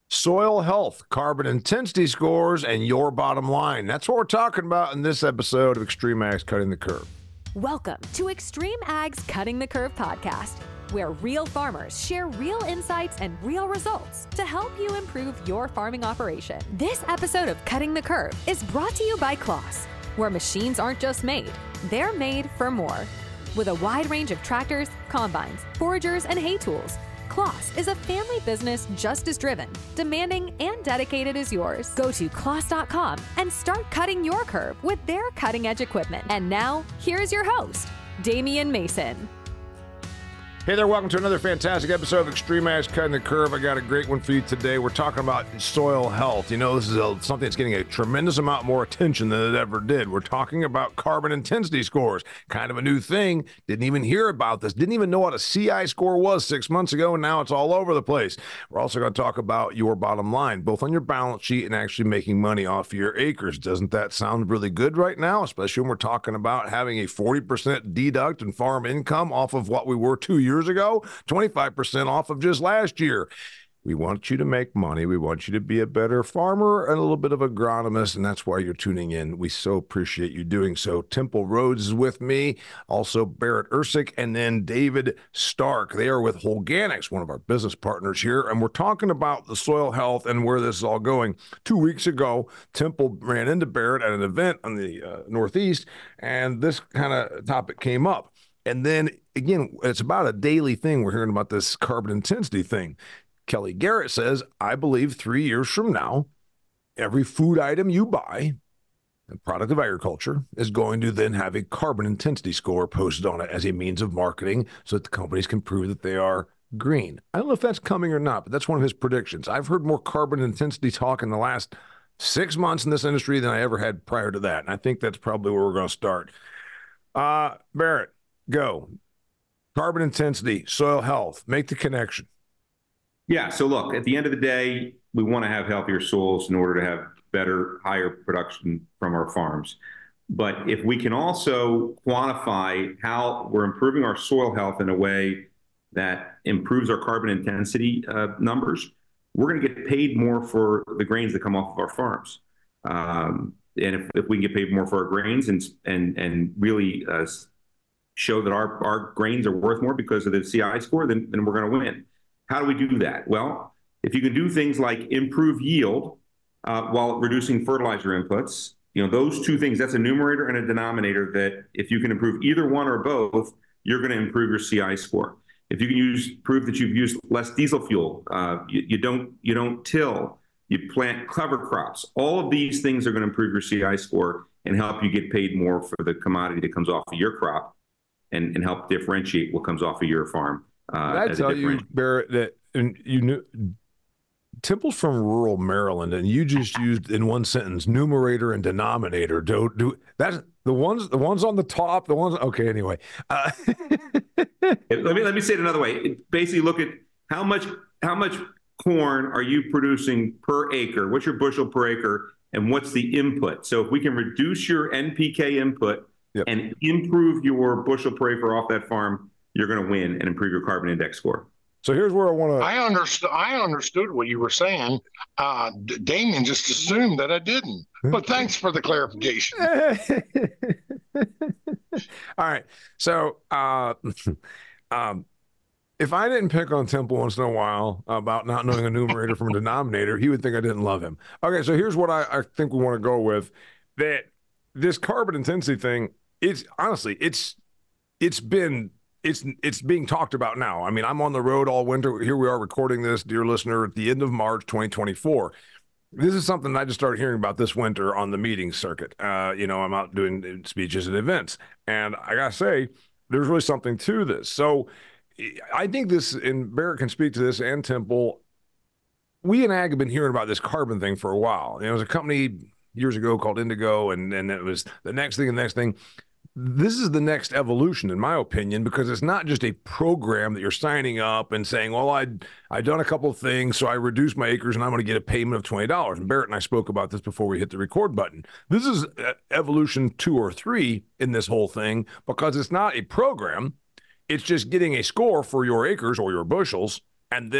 Soil health, carbon intensity scores, and your bottom line. That's what we're talking about in this episode of Extreme Ag's Cutting the Curve. Welcome to Extreme Ag's Cutting the Curve podcast, where real farmers share real insights and real results to help you improve your farming operation. This episode of Cutting the Curve is brought to you by Claas, where machines aren't just made, they're made for more. With a wide range of tractors, combines, foragers, and hay tools, Claas is a family business just as driven, demanding, and dedicated as yours. Go to claas.com and start cutting your curve with their cutting-edge equipment. And now, here's your host, Damian Mason. Hey there, welcome to another fantastic episode of Extreme Ag's Cutting the Curve. I got a great one for you today. We're talking about soil health. You know, this is something that's getting a tremendous amount more attention than it ever did. We're talking about carbon intensity scores, kind of a new thing. Didn't even hear about this. Didn't even know what a CI score was 6 months ago, and now it's all over the place. We're also going to talk about your bottom line, both on your balance sheet and actually making money off of your acres. Doesn't that sound really good right now, especially when we're talking about having a 40% deduct in farm income off of what we were 2 years ago, 25% off of just last year. We want you to make money. We want you to be a better farmer and a little bit of agronomist, and that's why you're tuning in. We so appreciate you doing so. Temple Rhodes is with me, also Barrett Ersick, and then David Stark. They are with Holganics, one of our business partners here, and we're talking about the soil health and where this is all going. 2 weeks ago, Temple ran into Barrett at an event on the Northeast, and this kind of topic came up. And then, again, it's about a daily thing. We're hearing about this carbon intensity thing. Kelly Garrett says, I believe 3 years from now, every food item you buy, a product of agriculture, is going to then have a carbon intensity score posted on it as a means of marketing so that the companies can prove that they are green. I don't know if that's coming or not, but that's one of his predictions. I've heard more carbon intensity talk in the last 6 months in this industry than I ever had prior to that. And I think that's probably where we're going to start. Barrett, go. Carbon intensity, soil health, make the connection. Yeah. So look, at the end of the day, we want to have healthier soils in order to have better, higher production from our farms. But if we can also quantify how we're improving our soil health in a way that improves our carbon intensity numbers, we're going to get paid more for the grains that come off of our farms. And if we can get paid more for our grains and really show that our grains are worth more because of the CI score, then we're going to win. How do we do that? Well, if you can do things like improve yield while reducing fertilizer inputs, you know, those two things, that's a numerator and a denominator that if you can improve either one or both, you're going to improve your CI score. If you can prove that you've used less diesel fuel, you don't till, you plant cover crops. All of these things are going to improve your CI score and help you get paid more for the commodity that comes off of your crop and help differentiate what comes off of your farm. I tell you, Barrett, that you knew Temple's from rural Maryland, and you just used in one sentence numerator and denominator. Do that's the ones on the top, the ones. Okay, anyway. Let me say it another way. Basically, look at how much corn are you producing per acre? What's your bushel per acre, and what's the input? So if we can reduce your NPK input and improve your bushel per acre off that farm, you're going to win and improve your carbon index score. So here's where I want to. I understood what you were saying. Damian just assumed that I didn't. But thanks for the clarification. All right. So if I didn't pick on Temple once in a while about not knowing a numerator from a denominator, he would think I didn't love him. Okay. So here's what I think we want to go with. That this carbon intensity thing, it's being talked about now. I mean, I'm on the road all winter. Here we are recording this, dear listener, at the end of March 2024. This is something I just started hearing about this winter on the meeting circuit. I'm out doing speeches and events. And I got to say, there's really something to this. So I think this, and Barrett can speak to this, and Temple, we in Ag have been hearing about this carbon thing for a while. There was a company years ago called Indigo, and it was the next thing. This is the next evolution, in my opinion, because it's not just a program that you're signing up and saying, well, I've done a couple of things, so I reduced my acres and I'm going to get a payment of $20. And Barrett and I spoke about this before we hit the record button. This is evolution 2 or 3 in this whole thing, because it's not a program. It's just getting a score for your acres or your bushels, and then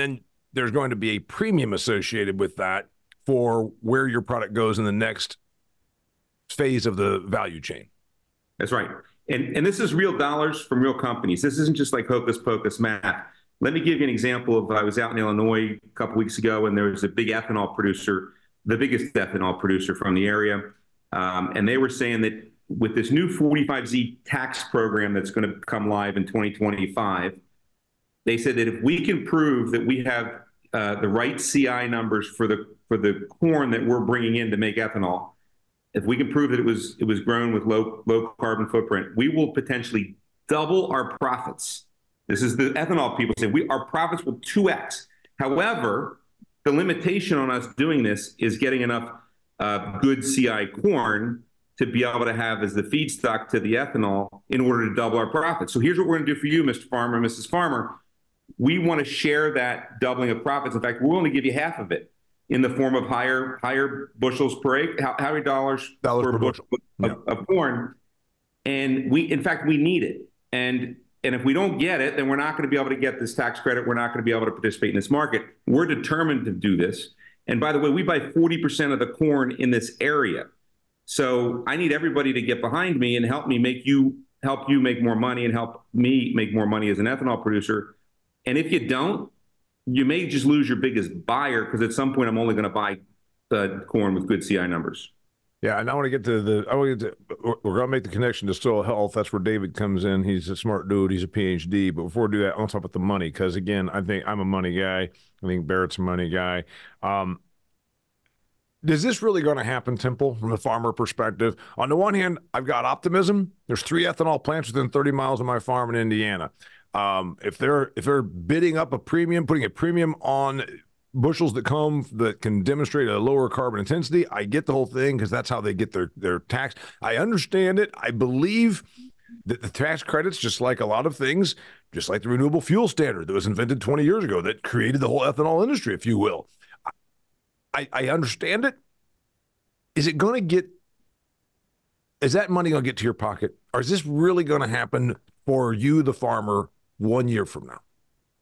there's going to be a premium associated with that for where your product goes in the next phase of the value chain. That's right. And this is real dollars from real companies. This isn't just like hocus pocus math. Let me give you an example of, I was out in Illinois a couple weeks ago, and there was a big ethanol producer, the biggest ethanol producer from the area. And they were saying that with this new 45Z tax program that's going to come live in 2025, they said that if we can prove that we have the right CI numbers for the corn that we're bringing in to make ethanol, if we can prove that it was grown with low carbon footprint, we will potentially double our profits. This is the ethanol people saying our profits will 2x. However, the limitation on us doing this is getting enough good CI corn to be able to have as the feedstock to the ethanol in order to double our profits. So here's what we're going to do for you, Mr. Farmer, Mrs. Farmer. We want to share that doubling of profits. In fact, we're willing to give you half of it in the form of higher bushels per acre, how many dollars per bushel of corn. And in fact, we need it. And if we don't get it, then we're not going to be able to get this tax credit. We're not going to be able to participate in this market. We're determined to do this. And by the way, we buy 40% of the corn in this area. So I need everybody to get behind me and help you make more money and help me make more money as an ethanol producer. And if you don't, you may just lose your biggest buyer, because at some point I'm only going to buy the corn with good CI numbers. Yeah, and I want to get to we're going to make the connection to soil health. That's where David comes in. He's a smart dude. He's a PhD. But before we do that, I want to talk about the money, because, again, I think I'm a money guy. I think Barrett's a money guy. Is this really going to happen, Temple, from the farmer perspective? On the one hand, I've got optimism. There's 3 ethanol plants within 30 miles of my farm in Indiana. If they're bidding up a premium, putting a premium on bushels that can demonstrate a lower carbon intensity, I get the whole thing, because that's how they get their tax. I understand it. I believe that the tax credits, just like a lot of things, just like the renewable fuel standard that was invented 20 years ago that created the whole ethanol industry, if you will. I understand it. Is that money going to get to your pocket? Or is this really going to happen for you, the farmer, 1 year from now?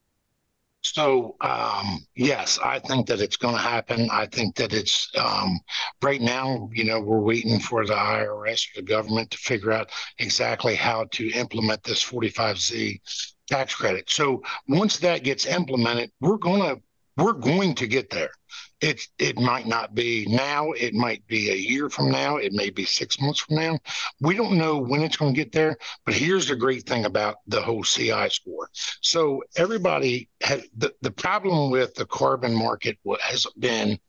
So, yes, I think that it's going to happen. I think that it's right now, we're waiting for the IRS or the government to figure out exactly how to implement this 45Z tax credit. So once that gets implemented, we're going to get there. It might not be now. It might be a year from now. It may be 6 months from now. We don't know when it's going to get there. But here's the great thing about the whole CI score. So everybody had the problem with the carbon market has been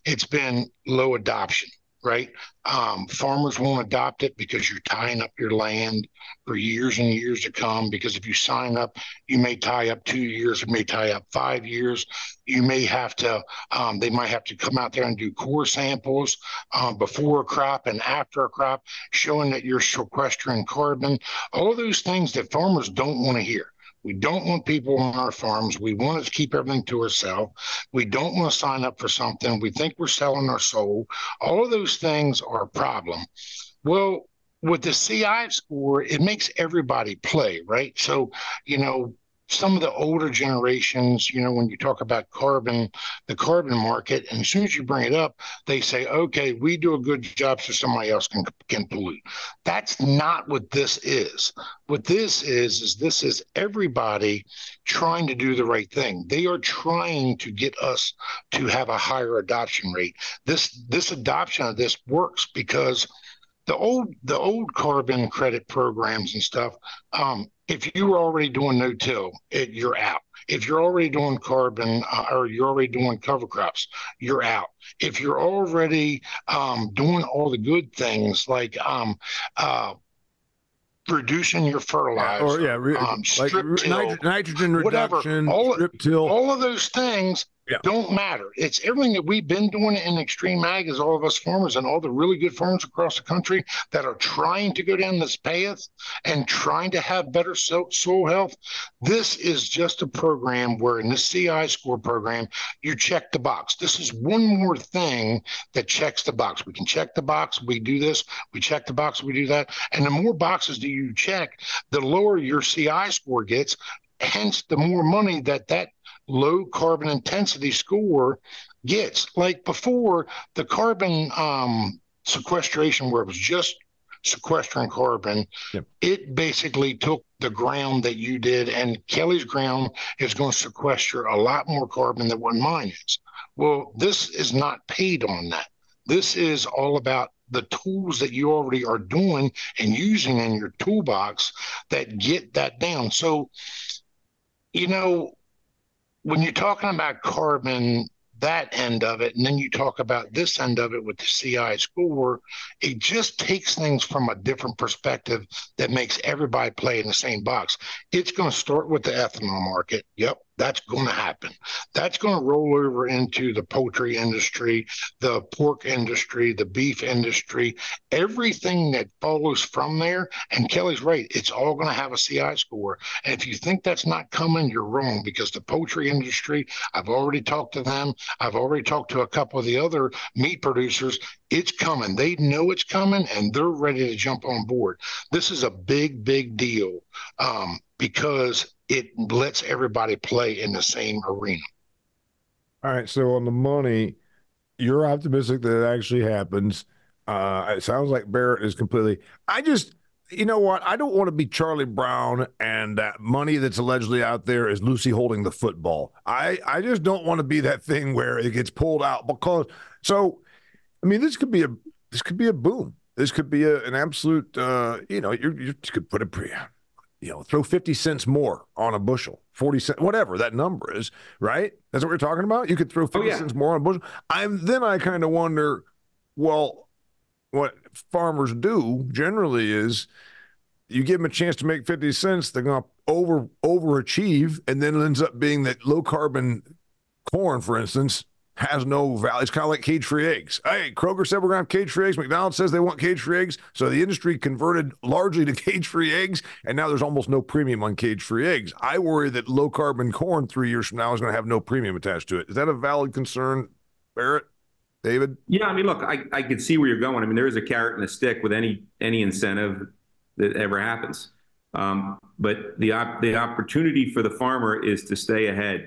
low adoption. Right? Farmers won't adopt it because you're tying up your land for years and years to come. Because if you sign up, you may tie up 2 years, you may tie up 5 years. You may have to, they might have to come out there and do core samples before a crop and after a crop, showing that you're sequestering carbon. All those things that farmers don't want to hear. We don't want people on our farms. We want to keep everything to ourselves. We don't want to sign up for something. We think we're selling our soul. All of those things are a problem. Well, with the CI score, it makes everybody play, right? So, some of the older generations, when you talk about the carbon market, and as soon as you bring it up, they say, okay, we do a good job so somebody else can pollute. That's not what this is. What this is everybody trying to do the right thing. They are trying to get us to have a higher adoption rate. This adoption of this works because the old carbon credit programs and stuff, if you were already doing no-till, you're out. If you're already doing carbon or you're already doing cover crops, you're out. If you're already doing all the good things like reducing your fertilizer, nitrogen reduction, whatever, till. All of those things don't matter. It's everything that we've been doing in Extreme Ag as all of us farmers and all the really good farmers across the country that are trying to go down this path and trying to have better soil health. This is just a program where in the CI score program, you check the box. This is one more thing that checks the box. We can check the box. We do this. We check the box. We do that. And the more boxes that you check, the lower your CI score gets. Hence, the more money that low carbon intensity score gets. Like before, the carbon sequestration, where it was just sequestering carbon, Yep. it basically took the ground that you did, and Kelly's ground is going to sequester a lot more carbon than what mine is. Well, this is not paid on that. This is all about the tools that you already are doing and using in your toolbox that get that down. So, when you're talking about carbon, that end of it, and then you talk about this end of it with the CI score, it just takes things from a different perspective that makes everybody play in the same box. It's going to start with the ethanol market. Yep, that's going to happen. That's going to roll over into the poultry industry, the pork industry, the beef industry, everything that follows from there. And Kelly's right, it's all going to have a CI score. And if you think that's not coming, you're wrong, because the poultry industry, I've already talked to them. I've already talked to a couple of the other meat producers. It's coming. They know it's coming, and they're ready to jump on board. This is a big, big deal because it lets everybody play in the same arena. All right. So on the money, you're optimistic that it actually happens. It sounds like Barrett is completely. You know what? I don't want to be Charlie Brown, and that money that's allegedly out there is Lucy holding the football. I just don't want to be that thing where it gets pulled out because. So, I mean, this could be a boom. This could be an absolute. You could put throw 50 cents more on a bushel, 40 cents, whatever that number is, right? That's what we're talking about. You could throw 50 cents more on a bushel. Then I kind of wonder, well, what farmers do generally is you give them a chance to make 50 cents, they're going to overachieve, and then it ends up being that low carbon corn, for instance, has no value. It's kind of like cage-free eggs. Hey, Kroger said we're going to have cage-free eggs. McDonald's says they want cage-free eggs. So the industry converted largely to cage-free eggs, and now there's almost no premium on cage-free eggs. I worry that low-carbon corn 3 years from now is going to have no premium attached to it. Is that a valid concern, Barrett? David? Yeah, I mean, look, I could see where you're going. I mean, there is a carrot and a stick with any incentive that ever happens. But the opportunity for the farmer is to stay ahead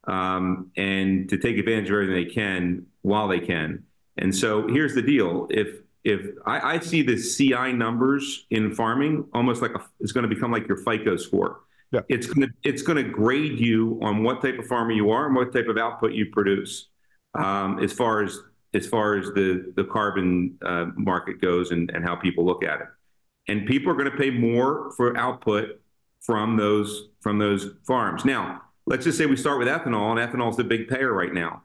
and to take advantage of everything they can while they can. And so here's the deal. If I see the CI numbers in farming almost like it's going to become like your FICO score. Yeah. It's going to grade you on what type of farmer you are and what type of output you produce. As far as the carbon market goes and how people look at it. And people are going to pay more for output from those farms. Now, let's just say we start with ethanol, and ethanol is the big payer right now.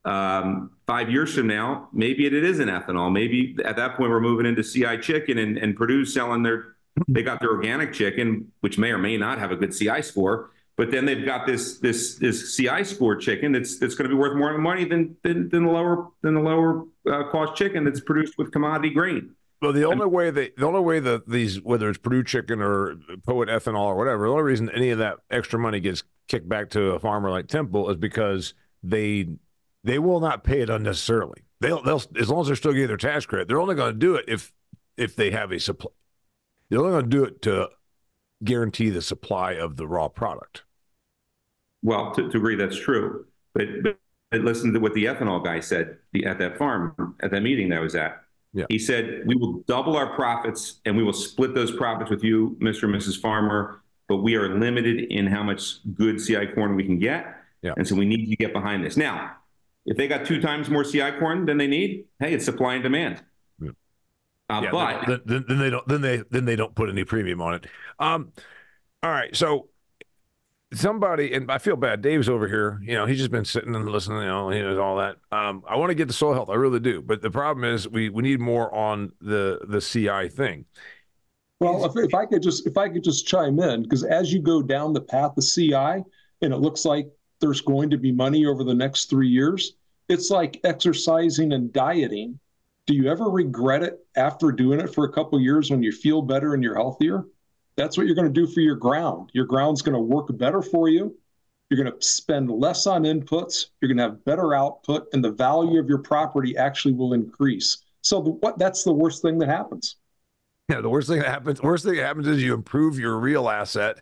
5 years from now, maybe it isn't ethanol. Maybe at that point we're moving into CI chicken and Purdue's selling they got their organic chicken, which may or may not have a good CI score. But then they've got this CI score chicken that's going to be worth more money than the lower cost chicken that's produced with commodity grain. Well, the only way these, whether it's Purdue chicken or Poet ethanol or whatever, the only reason any of that extra money gets kicked back to a farmer like Temple is because they will not pay it unnecessarily. They'll as long as they're still getting their tax credit, they're only going to do it if they have a supply. They're only going to do it to guarantee the supply of the raw product. Well, to agree, that's true. But listen to what the ethanol guy said at that farm, at that meeting that I was at. Yeah. He said, we will double our profits and we will split those profits with you, Mr. and Mrs. Farmer, but we are limited in how much good CI corn we can get. Yeah. And so we need to get behind this. Now, if they got 2 times more CI corn than they need, hey, it's supply and demand. Yeah. But then they don't put any premium on it. All right, so somebody, and I feel bad, Dave's over here, he's just been sitting and listening, he knows all that. I want to get to soil health, I really do, but the problem is we need more on the CI thing. Well, if I could just chime in, because as you go down the path of CI, and it looks like there's going to be money over the next 3 years, it's like exercising and dieting. Do you ever regret it after doing it for a couple of years when you feel better and you're healthier? That's what you're going to do for your ground. Your ground's going to work better for you. You're going to spend less on inputs. You're going to have better output, and the value of your property actually will increase. So that's the worst thing that happens. Yeah, the worst thing that happens is you improve your real asset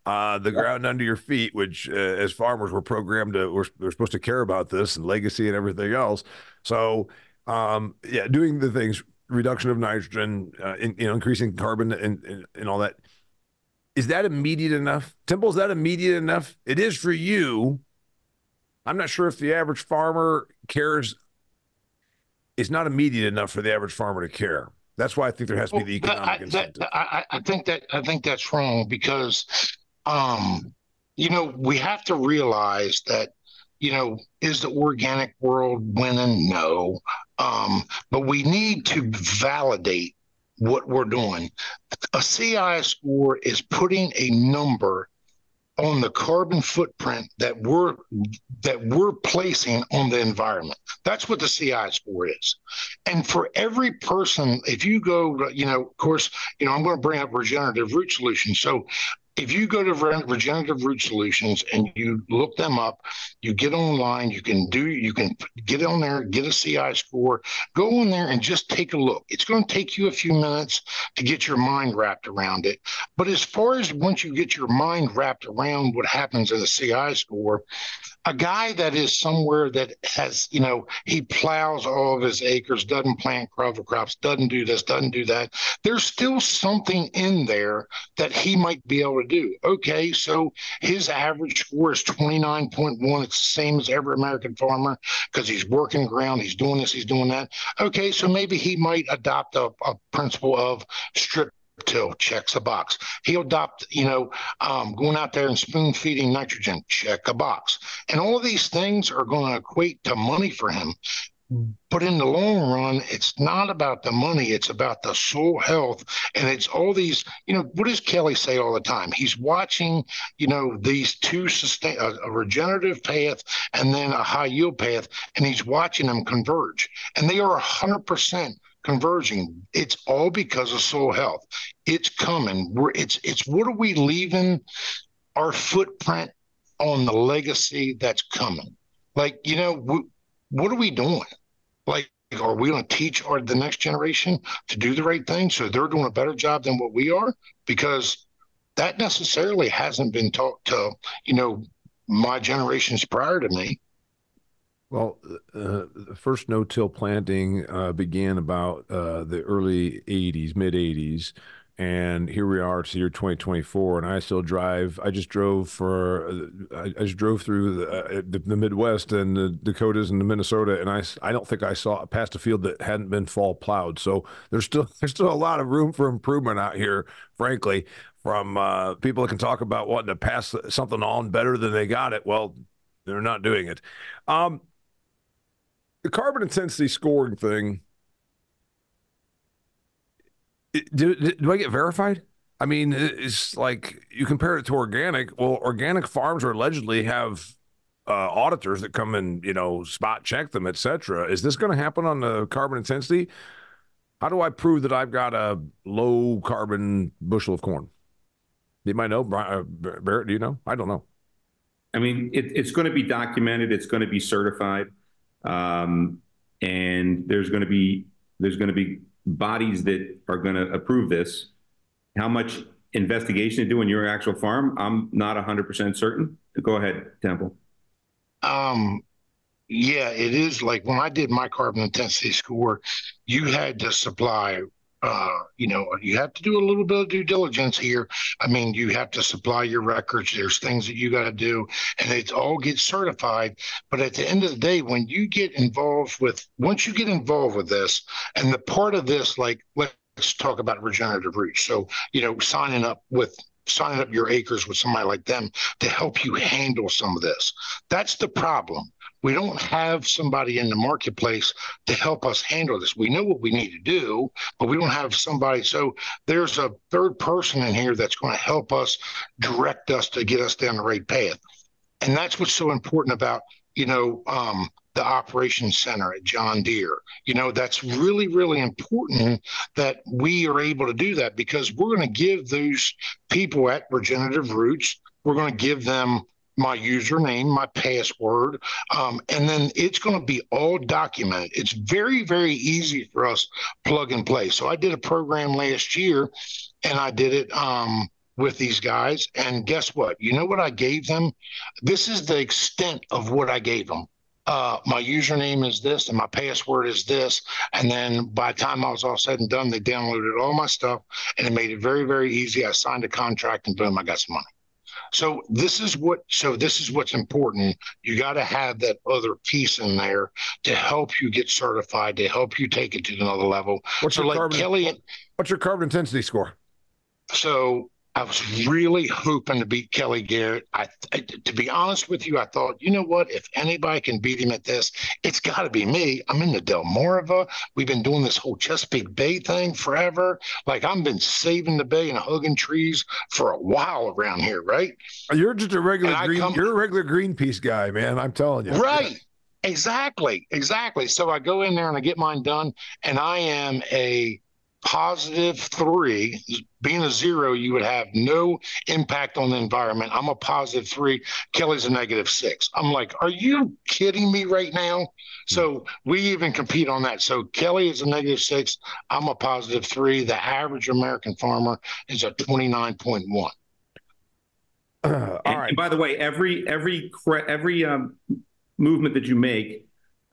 the ground under your feet, which as farmers we're programmed to, we're supposed to care about this and legacy and everything else. So yeah, doing the things, reduction of nitrogen, increasing carbon and all that. Is that immediate enough? Temple, is that immediate enough? It is for you. I'm not sure if the average farmer cares. It's not immediate enough for the average farmer to care. That's why I think there has to be the economic incentive. I think that's wrong because, we have to realize that, is the organic world winning? No. But we need to validate what we're doing. A CI score is putting a number on the carbon footprint that we're placing on the environment. That's what the CI score is. And for every person, if you go, of course, I'm going to bring up regenerative root solutions. So if you go to Regenerative Root Solutions and you look them up, you get online, you can get on there, get a CI score, go in there and just take a look. It's going to take you a few minutes to get your mind wrapped around it. But as far as once you get your mind wrapped around what happens in a CI score, a guy that is somewhere that has, he plows all of his acres, doesn't plant cover crops, doesn't do this, doesn't do that. There's still something in there that he might be able to do. Okay, so his average score is 29.1. It's the same as every American farmer because he's working ground, he's doing this, he's doing that. Okay, so maybe he might adopt a principle of strip till, checks a box. He'll adopt, going out there and spoon feeding nitrogen, check a box. And all of these things are going to equate to money for him. But in the long run, it's not about the money. It's about the soil health. And it's all these, what does Kelly say all the time? He's watching, these two a regenerative path and then a high yield path, and he's watching them converge. And they are 100% converging. It's all because of soil health. It's coming. It's what are we leaving our footprint on the legacy that's coming? Like, what are we doing? Like, are we going to teach the next generation to do the right thing so they're doing a better job than what we are? Because that necessarily hasn't been taught to, my generations prior to me. Well, the first no-till planting began about the early 80s, mid-80s, and here we are, it's the year 2024, and I still drive. I just drove through the Midwest and the Dakotas and the Minnesota, and I don't think I saw past a field that hadn't been fall plowed. So there's still a lot of room for improvement out here, frankly, from people that can talk about wanting to pass something on better than they got it. Well, they're not doing it. The carbon intensity scoring thing, do I get verified? I mean, it's like you compare it to organic. Well, organic farms allegedly have auditors that come and, spot check them, et cetera. Is this going to happen on the carbon intensity? How do I prove that I've got a low carbon bushel of corn? You might know, Barrett, do you know? I don't know. I mean, it's going to be documented. It's going to be certified. And there's going to be bodies that are going to approve this. How much investigation to do in your actual farm, I'm not 100% certain. Go ahead, Temple. Yeah, it is like when I did my carbon intensity score, you had to supply, you have to do a little bit of due diligence here. I mean, you have to supply your records. There's things that you got to do, and it all gets certified. But at the end of the day, once you get involved with this, and the part of this, like, let's talk about regenerative roots. So, signing up your acres with somebody like them to help you handle some of this. That's the problem. We don't have somebody in the marketplace to help us handle this. We know what we need to do, but we don't have somebody. So there's a third person in here that's going to help us, direct us to get us down the right path. And that's what's so important about, the operations center at John Deere. That's really, really important that we are able to do that, because we're going to give those people at Regenerative Roots, we're going to give them my username, my password, and then it's going to be all documented. It's very, very easy for us plug and play. So I did a program last year, and I did it with these guys. And guess what? You know what I gave them? This is the extent of what I gave them. My username is this and my password is this. And then by the time I was all said and done, they downloaded all my stuff and it made it very, very easy. I signed a contract and boom, I got some money. So this is what's important. You got to have that other piece in there to help you get certified, to help you take it to another level. What's your carbon intensity score? So I was really hoping to beat Kelly Garrett. To be honest with you, I thought, you know what? If anybody can beat him at this, it's got to be me. I'm in the Delmarva. We've been doing this whole Chesapeake Bay thing forever. Like I've been saving the bay and hugging trees for a while around here, right? You're just a regular you're a regular Greenpeace guy, man. I'm telling you. Right. Yeah. Exactly. So I go in there and I get mine done, and I am a +3. Being a 0, you would have no impact on the environment. I'm a +3. Kelly's a -6. I'm like, are you kidding me right now? So we even compete on that. So Kelly is a -6. I'm a +3. The average American farmer is a 29.1. And by the way, every movement that you make,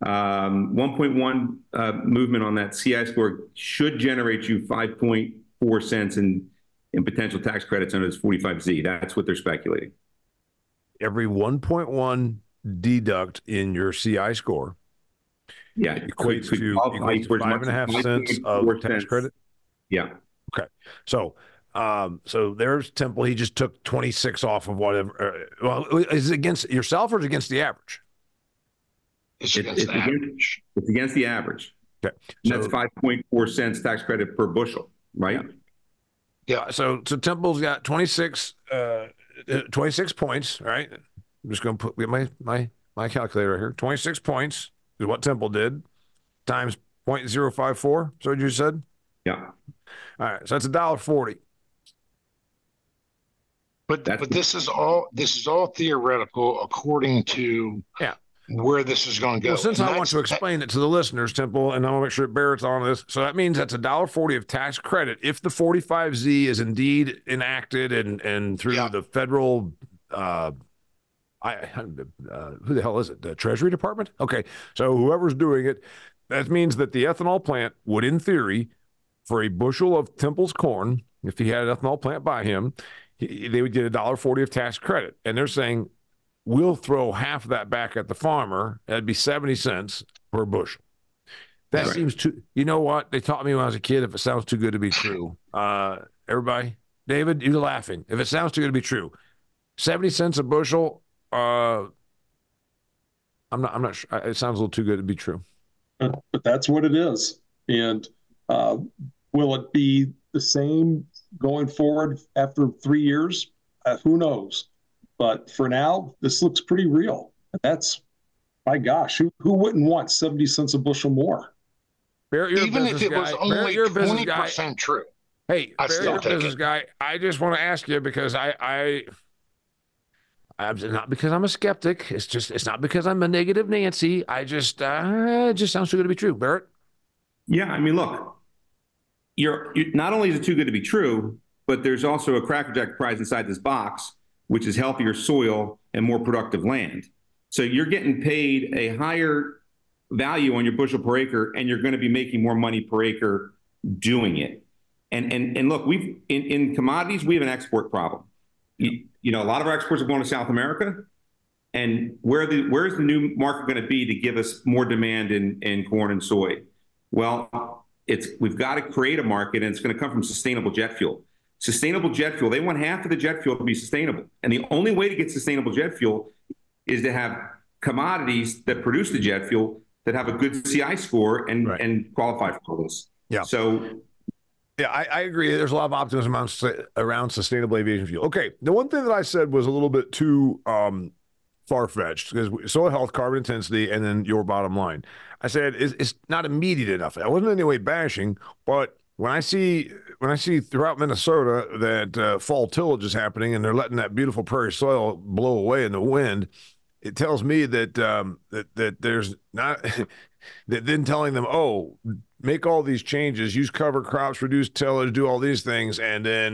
1.1 movement on that CI score should generate you 5.4 cents in potential tax credits under this 45Z. That's what they're speculating. Every 1.1 deduct in your CI score, equates to 5.5 cents of tax credit. Yeah. Okay. So there's Temple. He just took 26 off of whatever. Well, is it against yourself or is it against the average? It's against the average. It's against the average. Okay. So that's 5.4 cents tax credit per bushel, right? Yeah. So Temple's got 26 points, right? I'm just going to get my calculator right here. 26 points is what Temple did times 0.054. So what you said? Yeah. All right. So that's $1.40. But this is all theoretical according to where this is going to go. Well, since I want to explain it to the listeners, Temple, and I want to make sure Barrett's on this. So that means that's $1.40 of tax credit if the 45Z is indeed enacted and through the federal, who the hell is it? The Treasury Department? Okay. So whoever's doing it, that means that the ethanol plant would, in theory, for a bushel of Temple's corn, if he had an ethanol plant by him, they would get $1.40 of tax credit. And they're saying, we'll throw half of that back at the farmer. That'd be 70 cents per bushel. That seems too, you know what? They taught me when I was a kid, if it sounds too good to be true. Everybody, David, you're laughing. If it sounds too good to be true, 70 cents a bushel, I'm not sure. It sounds a little too good to be true. But that's what it is. And will it be the same going forward after 3 years? Who knows? But for now, this looks pretty real. That's, my gosh, who wouldn't want 70 cents a bushel more? Barrett, you're even a if it guy. was only 20% true. Hey, Barrett, you're a business guy. I just want to ask you because I'm not because I'm a skeptic. It's not because I'm a negative Nancy. It just sounds too good to be true. Barrett? Yeah, I mean, look, you're not only is it too good to be true, but there's also a Cracker Jack prize inside this box, which is healthier soil and more productive land. So you're getting paid a higher value on your bushel per acre, and you're going to be making more money per acre doing it. And look, in commodities, we have an export problem. You know, a lot of our exports are going to South America, and where's the new market going to be to give us more demand in corn and soy? Well, we've got to create a market, and it's going to come from sustainable jet fuel. Sustainable jet fuel, they want half of the jet fuel to be sustainable. And the only way to get sustainable jet fuel is to have commodities that produce the jet fuel that have a good CI score and qualify for this. Yeah. So, yeah, I agree. There's a lot of optimism around sustainable aviation fuel. Okay. The one thing that I said was a little bit too far-fetched because soil health, carbon intensity, and then your bottom line. I said it's not immediate enough. I wasn't in any way bashing, but when I see throughout Minnesota that fall tillage is happening and they're letting that beautiful prairie soil blow away in the wind, it tells me that that there's not that then telling them, oh, make all these changes, use cover crops, reduce tillage, do all these things, and then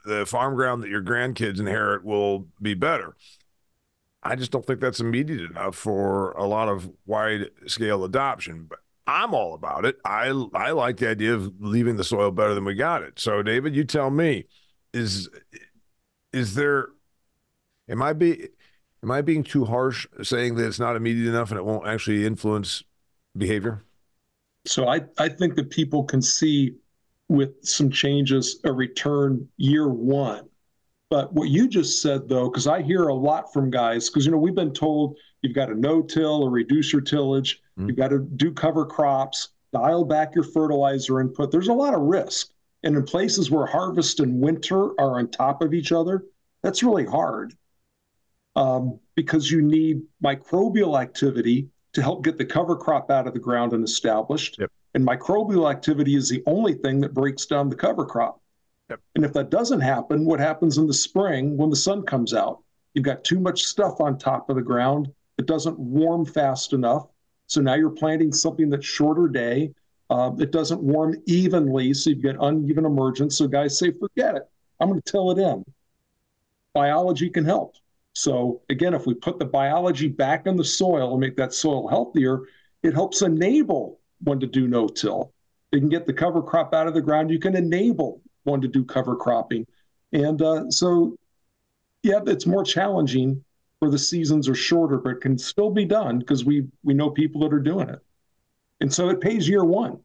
the farm ground that your grandkids inherit will be better. I just don't think that's immediate enough for a lot of wide scale adoption. But I'm all about it. I like the idea of leaving the soil better than we got it. So, David, you tell me, is there, am I being too harsh saying that it's not immediate enough and it won't actually influence behavior? So I think that people can see with some changes a return year one. But what you just said, though, because I hear a lot from guys, because, we've been told you've got to no-till or reduce your tillage, you've got to do cover crops, dial back your fertilizer input. There's a lot of risk. And in places where harvest and winter are on top of each other, that's really hard because you need microbial activity to help get the cover crop out of the ground and established. Yep. And microbial activity is the only thing that breaks down the cover crop. Yep. And if that doesn't happen, what happens in the spring when the sun comes out? You've got too much stuff on top of the ground. It doesn't warm fast enough. So now you're planting something that's shorter day. It doesn't warm evenly, so you get uneven emergence. So guys say, forget it. I'm going to till it in. Biology can help. So again, if we put the biology back in the soil and make that soil healthier, it helps enable one to do no-till. You can get the cover crop out of the ground. You can enable one to do cover cropping. And yeah, it's more challenging where the seasons are shorter, but it can still be done because we know people that are doing it. And so it pays year one.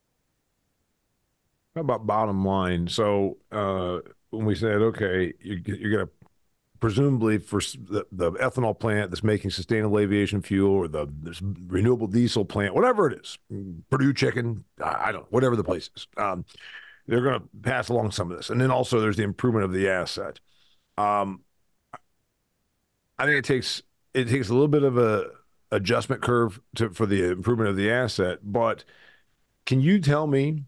How about bottom line? So when we said, okay, you're going to presumably for the ethanol plant that's making sustainable aviation fuel or this renewable diesel plant, whatever it is, Purdue Chicken, I don't know, whatever the place is, they're going to pass along some of this. And then also there's the improvement of the asset. I think it takes a little bit of a adjustment curve for the improvement of the asset. But can you show me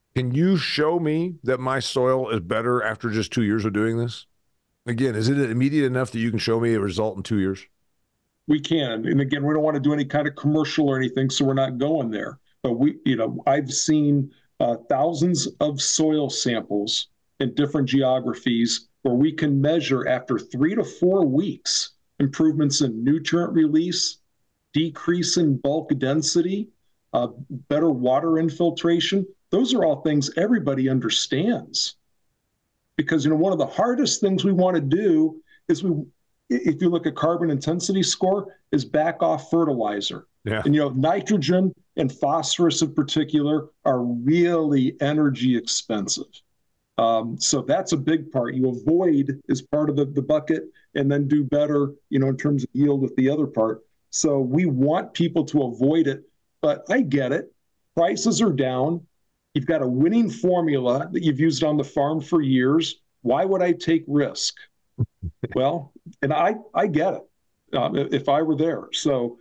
that my soil is better after just 2 years of doing this? Again, is it immediate enough that you can show me a result in 2 years? We can. And again, we don't want to do any kind of commercial or anything, so we're not going there. But I've seen thousands of soil samples in different geographies where we can measure after 3 to 4 weeks improvements in nutrient release, decrease in bulk density, better water infiltration. Those are all things everybody understands. Because one of the hardest things we want to do is if you look at carbon intensity score, is back off fertilizer. Yeah. And nitrogen and phosphorus in particular are really energy expensive. So that's a big part. You avoid as part of the bucket and then do better, in terms of yield with the other part. So we want people to avoid it, but I get it. Prices are down. You've got a winning formula that you've used on the farm for years. Why would I take risk? Well, and I get it if I were there. So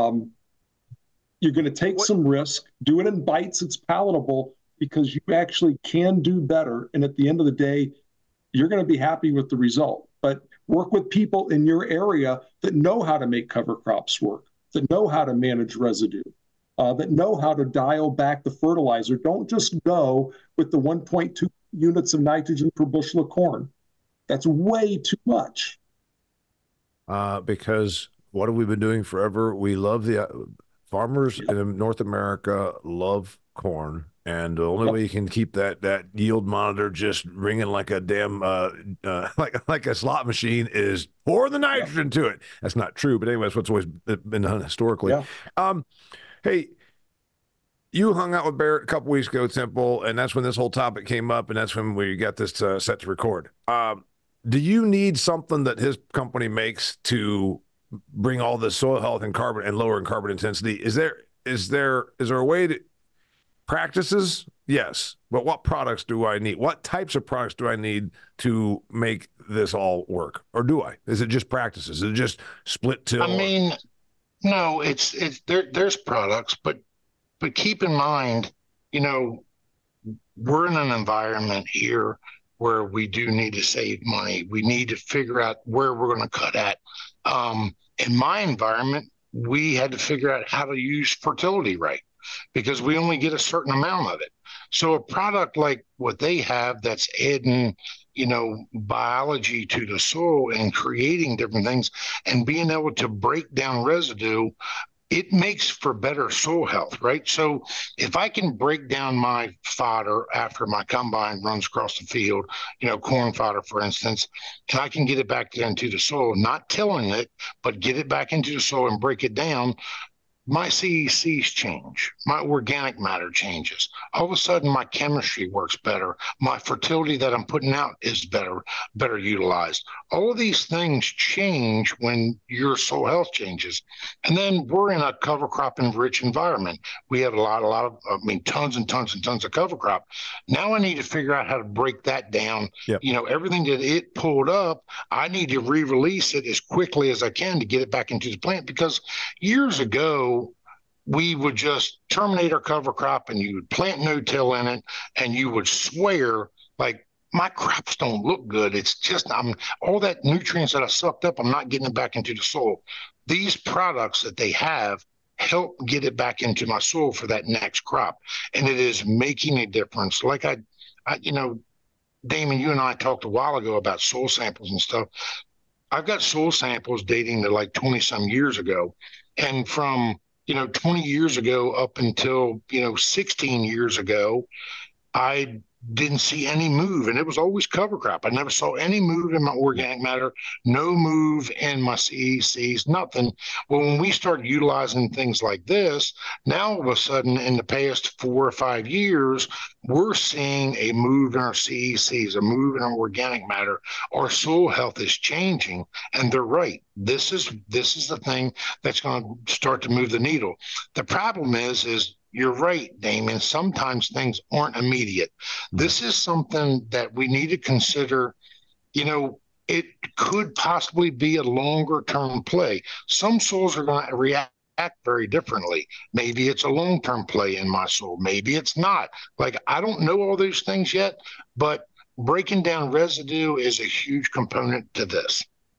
you're going to take some risk, do it in bites. It's palatable because you actually can do better. And at the end of the day, you're going to be happy with the result. But work with people in your area that know how to make cover crops work, that know how to manage residue. That know how to dial back the fertilizer. Don't just go with the 1.2 units of nitrogen per bushel of corn. That's way too much. Because what have we been doing forever? We love the farmers in North America love corn. And the only way you can keep that yield monitor just ringing like a damn like a slot machine is pour the nitrogen to it. That's not true, but anyway, that's what's always been done historically. Yeah. Hey, you hung out with Barrett a couple weeks ago, Temple, and that's when this whole topic came up, and that's when we got this set to record. Do you need something that his company makes to bring all this soil health and carbon and lower in carbon intensity? Is there a way to practices? Yes, but what products do I need? What types of products do I need to make this all work, or do I? Is it just practices? Is it just split till? I mean. No, it's there's products, but keep in mind, we're in an environment here where we do need to save money. We need to figure out where we're going to cut at. In my environment, we had to figure out how to use fertility right because we only get a certain amount of it. So a product like what they have that's adding biology to the soil and creating different things and being able to break down residue, it makes for better soil health, right? So if I can break down my fodder after my combine runs across the field, corn fodder, for instance, and I can get it back into the soil, not tilling it, but get it back into the soil and break it down, my CECs change, my organic matter changes. All of a sudden, my chemistry works better. My fertility that I'm putting out is better utilized. All of these things change when your soil health changes. And then we're in a cover crop rich environment. We have tons and tons and tons of cover crop. Now I need to figure out how to break that down. Yep. Everything that it pulled up, I need to re-release it as quickly as I can to get it back into the plant, because years ago, we would just terminate our cover crop and you would plant no-till in it and you would swear like, my crops don't look good. It's just all that nutrients that I sucked up, I'm not getting it back into the soil. These products that they have help get it back into my soil for that next crop. And it is making a difference. Like Damon, you and I talked a while ago about soil samples and stuff. I've got soil samples dating to like 20 some years ago. And from 20 years ago up until 16 years ago, I didn't see any move, and it was always cover crop. I never saw any move in my organic matter, no move in my CECs, nothing. Well, when we started utilizing things like this, now all of a sudden in the past 4 or 5 years, we're seeing a move in our CECs, a move in our organic matter. Our soil health is changing, and they're right. This is the thing that's going to start to move the needle. The problem is you're right, Damon. Sometimes things aren't immediate. This is something that we need to consider. It could possibly be a longer term play. Some soils are going to react very differently. Maybe it's a long-term play in my soil. Maybe it's not. Like, I don't know all those things yet, but breaking down residue is a huge component to this.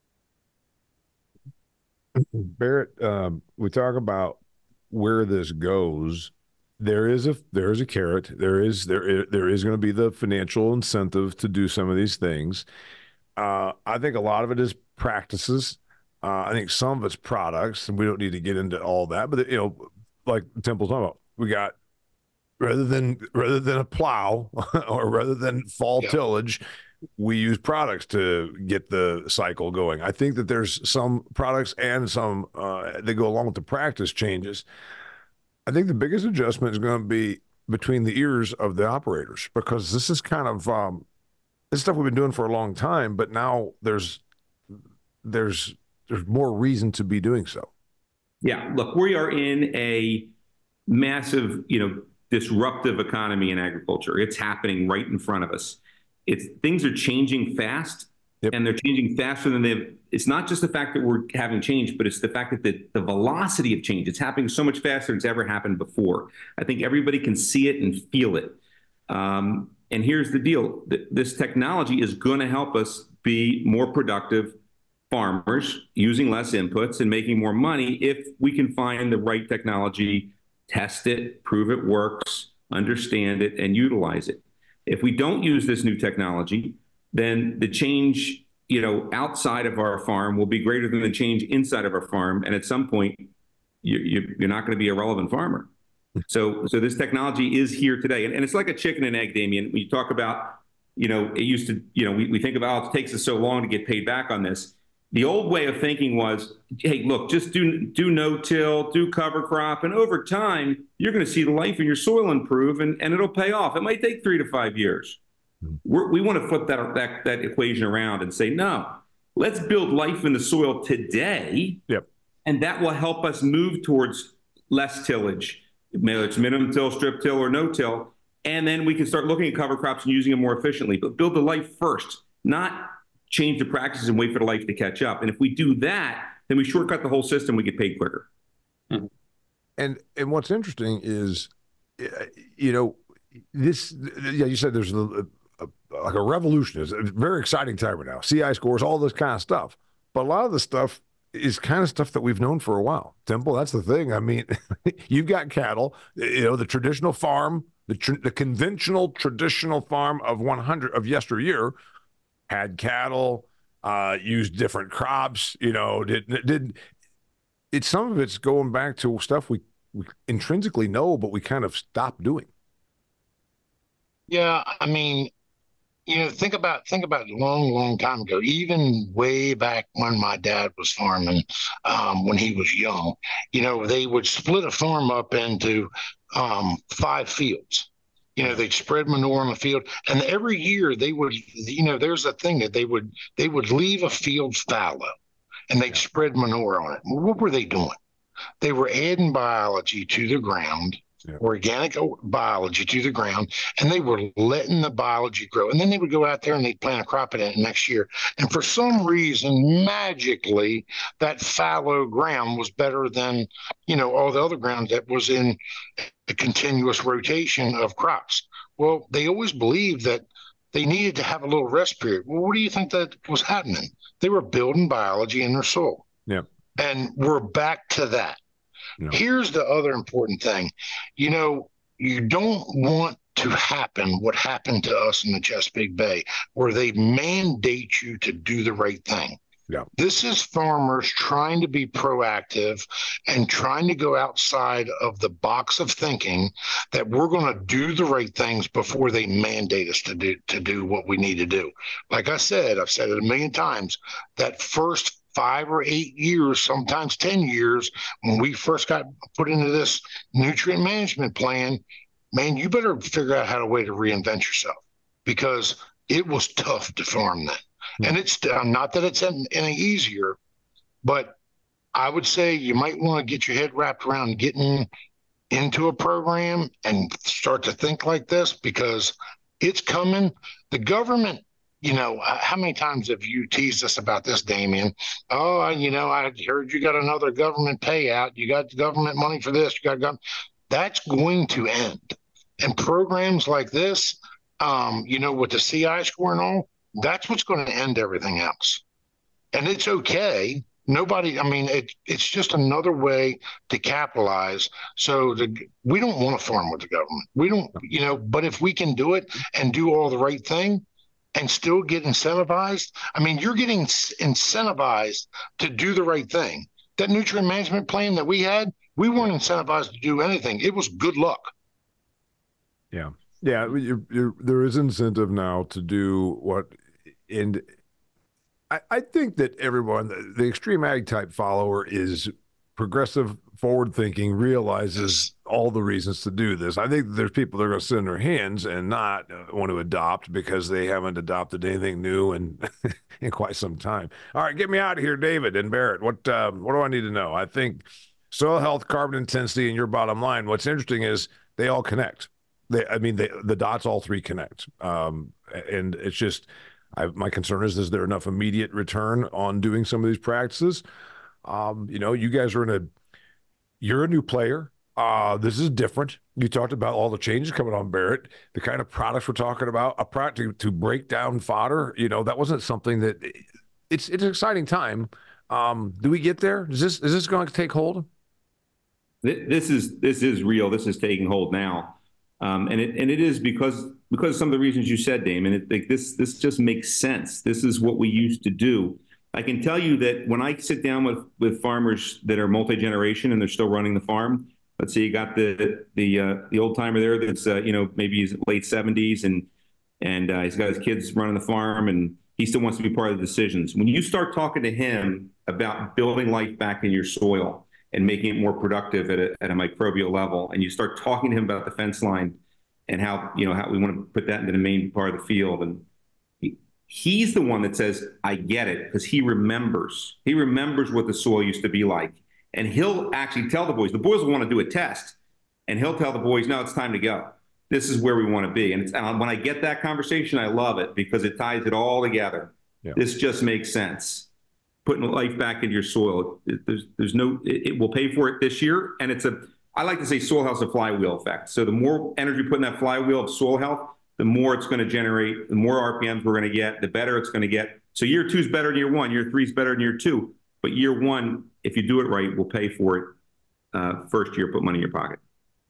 Barrett, we talk about where this goes. There is a carrot. There is going to be the financial incentive to do some of these things. I think a lot of it is practices. I think some of it's products, and we don't need to get into all that. But like Temple's talking about, we got rather than a plow or rather than fall tillage, we use products to get the cycle going. I think that there's some products and some that go along with the practice changes. I think the biggest adjustment is going to be between the ears of the operators, because this is kind of this stuff we've been doing for a long time, but now there's more reason to be doing so. Yeah, look, we are in a massive, disruptive economy in agriculture. It's happening right in front of us. Things are changing fast, and they're changing faster than they've. It's not just the fact that we're having change, but it's the fact that the velocity of change, it's happening so much faster than it's ever happened before. I think everybody can see it and feel it. And here's the deal. This technology is going to help us be more productive farmers, using less inputs and making more money if we can find the right technology, test it, prove it works, understand it, and utilize it. If we don't use this new technology, then the change outside of our farm will be greater than the change inside of our farm. And at some point, you're not going to be a relevant farmer. So this technology is here today. And it's like a chicken and egg, Damien. When you talk about, it used to, we think about, it takes us so long to get paid back on this. The old way of thinking was, hey, look, just do no-till, do cover crop, and over time, you're going to see the life in your soil improve, and it'll pay off. It might take 3 to 5 years. We want to flip that equation around and say, no, let's build life in the soil today, and that will help us move towards less tillage, whether it's minimum till, strip till, or no-till, and then we can start looking at cover crops and using them more efficiently. But build the life first, not change the practices and wait for the life to catch up. And if we do that, then we shortcut the whole system. We get paid quicker. Mm-hmm. And what's interesting is, this. Yeah, you said there's like a revolution. It's a very exciting time right now. CI scores, all this kind of stuff. But a lot of the stuff is kind of stuff that we've known for a while. Temple, that's the thing. I mean, you've got cattle. The traditional farm, the conventional traditional farm of 100 of yesteryear. had cattle, used different crops. You know, it's some of it's going back to stuff we intrinsically know, but we kind of stopped doing. Yeah, I mean, think about a long time ago, even way back when my dad was farming, when he was young. They would split a farm up into 5 fields. They'd spread manure on the field, and every year they would, there's a thing that they would leave a field fallow, and they'd spread manure on it. What were they doing? They were adding biology to the ground, organic biology to the ground, and they were letting the biology grow. And then they would go out there and they'd plant a crop in it next year. And for some reason, magically, that fallow ground was better than, all the other ground that was in a continuous rotation of crops. Well, they always believed that they needed to have a little rest period. Well, what do you think that was happening? They were building biology in their soil. Yeah. And we're back to that. No. Here's the other important thing. You don't want to happen what happened to us in the Chesapeake Bay, where they mandate you to do the right thing. Yeah. This is farmers trying to be proactive and trying to go outside of the box of thinking that we're going to do the right things before they mandate us to do what we need to do. Like I've said it a million times, that first 5 or 8 years, sometimes 10 years, when we first got put into this nutrient management plan, man, you better figure out how to way to reinvent yourself, because it was tough to farm then. And it's not that it's any easier, but I would say you might want to get your head wrapped around getting into a program and start to think like this, because it's coming. The government, how many times have you teased us about this, Damian? Oh, I heard you got another government payout. You got government money for this. That's going to end. And programs like this, with the CI score and all, that's what's going to end everything else. And it's okay. It's just another way to capitalize. So we don't want to farm with the government. We don't, but if we can do it and do all the right thing, and still get incentivized. You're getting incentivized to do the right thing. That nutrient management plan that we had, we weren't incentivized to do anything. It was good luck. Yeah. Yeah. There is incentive now to do what, and I think that everyone, the extreme ag type follower, is progressive, forward-thinking, realizes all the reasons to do this. I think there's people that are going to sit in their hands and not want to adopt because they haven't adopted anything new in quite some time. All right, get me out of here, David and Barrett. What do I need to know? I think soil health, carbon intensity, and your bottom line. What's interesting is they all connect. The dots all three connect. And it's just, my concern is there enough immediate return on doing some of these practices? You guys are you're a new player. This is different. You talked about all the changes coming on, Barrett, the kind of products we're talking about, a product to break down fodder. That wasn't something that it's an exciting time. Do we get there? Is this going to take hold? This is real. This is taking hold now. And it is because of some of the reasons you said, Damon. This just makes sense. This is what we used to do. I can tell you that when I sit down with farmers that are multi-generation and they're still running the farm, let's say you got the old timer there that's maybe he's late 70s and he's got his kids running the farm and he still wants to be part of the decisions. When you start talking to him about building life back in your soil and making it more productive at a microbial level, and you start talking to him about the fence line and how we want to put that into the main part of the field, and he's the one that says, I get it, because he remembers. He remembers what the soil used to be like. And he'll actually tell the boys will want to do a test, and he'll tell the boys, no, it's time to go. This is where we want to be. And when I get that conversation, I love it because it ties it all together. Yeah. This just makes sense. Putting life back into your soil. It will pay for it this year. And I like to say soil health is a flywheel effect. So the more energy you put in that flywheel of soil health, the more it's going to generate, the more RPMs we're going to get, the better it's going to get. So year 2 is better than year 1, year 3 is better than year 2. But year 1, if you do it right, will pay for it. First year, put money in your pocket.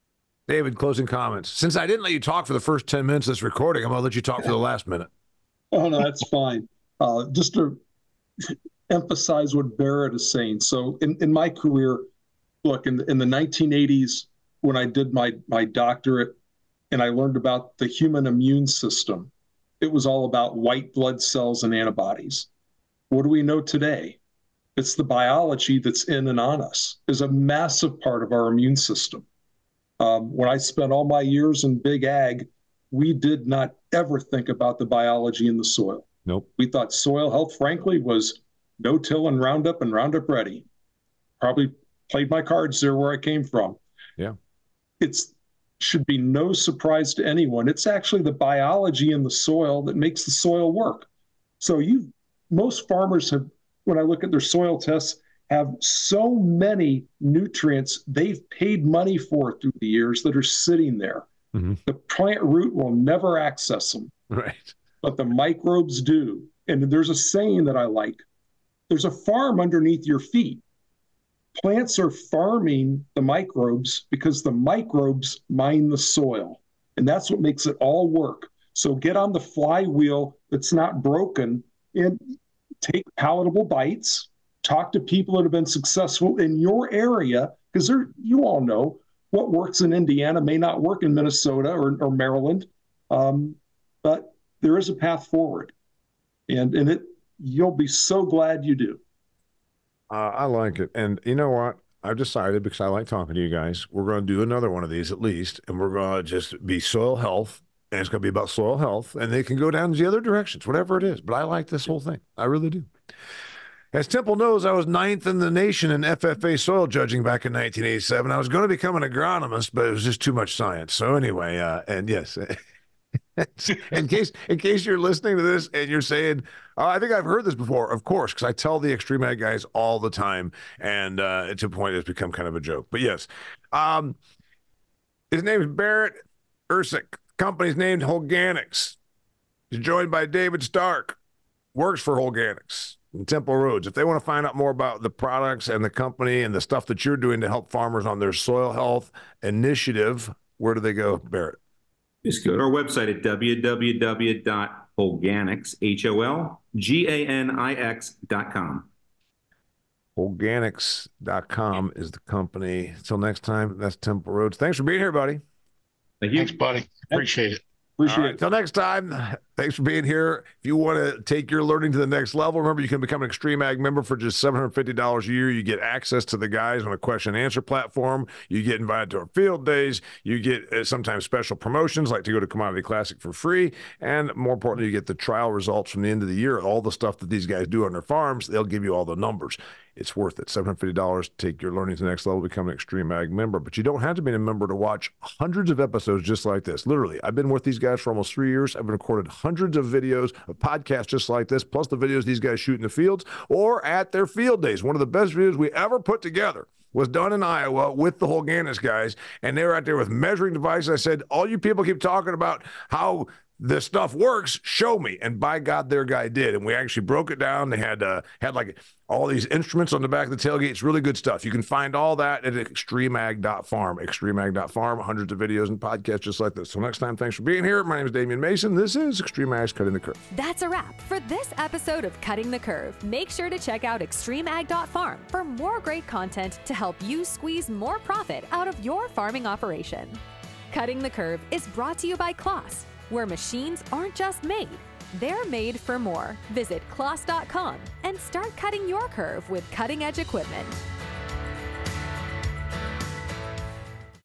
David, closing comments. Since I didn't let you talk for the first 10 minutes of this recording, I'm going to let you talk for the last minute. Oh, no, that's fine. Just to emphasize what Barrett is saying. So in my career, look, in the 1980s, when I did my doctorate and I learned about the human immune system, it was all about white blood cells and antibodies. What do we know today? It's the biology that's in and on us is a massive part of our immune system. When I spent all my years in big ag, we did not ever think about the biology in the soil. Nope. We thought soil health, frankly, was no-till and Roundup ready. Probably played my cards there where I came from. Yeah. It's should be no surprise to anyone. It's actually the biology in the soil that makes the soil work. So most farmers have, when I look at their soil tests, have so many nutrients they've paid money for through the years that are sitting there. Mm-hmm. The plant root will never access them. Right. But the microbes do. And there's a saying that I like. There's a farm underneath your feet. Plants are farming the microbes because the microbes mine the soil. And that's what makes it all work. So get on the flywheel that's not broken and take palatable bites. Talk to people that have been successful in your area, because you all know what works in Indiana may not work in Minnesota or Maryland. But there is a path forward. And you'll be so glad you do. I like it. And you know what? I've decided, because I like talking to you guys, we're going to do another one of these at least. And we're going to just be soil health. And it's going to be about soil health. And they can go down the other directions, whatever it is. But I like this whole thing. I really do. As Temple knows, I was 9th in the nation in FFA soil judging back in 1987. I was going to become an agronomist, but it was just too much science. So anyway, and yes, in case you're listening to this and you're saying, oh, I think I've heard this before, of course, because I tell the Extreme Ag guys all the time, and to a point it's become kind of a joke. But yes, his name is Barrett Ursick. Company's named Holganics. He's joined by David Stark, works for Holganics in Temple Roads. If they want to find out more about the products and the company and the stuff that you're doing to help farmers on their soil health initiative, where do they go, Barrett? Just go to our website at www.holganics, HOLGANIX.com. Holganics.com is the company. Until next time, that's Temple Roads. Thanks for being here, buddy. Thank you. Thanks, buddy. Appreciate it. Appreciate it. Until next time, thanks for being here. If you want to take your learning to the next level, remember you can become an Extreme Ag member for just $750 a year. You get access to the guys on a question and answer platform. You get invited to our field days. You get sometimes special promotions, like to go to Commodity Classic for free. And more importantly, you get the trial results from the end of the year. All the stuff that these guys do on their farms, they'll give you all the numbers. It's worth it. $750, take your learning to the next level, become an Extreme Ag member. But you don't have to be a member to watch hundreds of episodes just like this. Literally, I've been with these guys for almost 3 years. I've recorded hundreds of videos, of podcasts just like this, plus the videos these guys shoot in the fields or at their field days. One of the best videos we ever put together was done in Iowa with the Holganics guys, and they were out there with measuring devices. I said, all you people keep talking about how this stuff works, show me. And by God, their guy did. And we actually broke it down. They had like all these instruments on the back of the tailgate. It's really good stuff. You can find all that at extremeag.farm. Extremeag.farm, hundreds of videos and podcasts just like this. So next time, thanks for being here. My name is Damian Mason. This is Extreme Ag's Cutting the Curve. That's a wrap for this episode of Cutting the Curve. Make sure to check out extremeag.farm for more great content to help you squeeze more profit out of your farming operation. Cutting the Curve is brought to you by Claas, where machines aren't just made, they're made for more. Visit claas.com and start cutting your curve with cutting-edge equipment.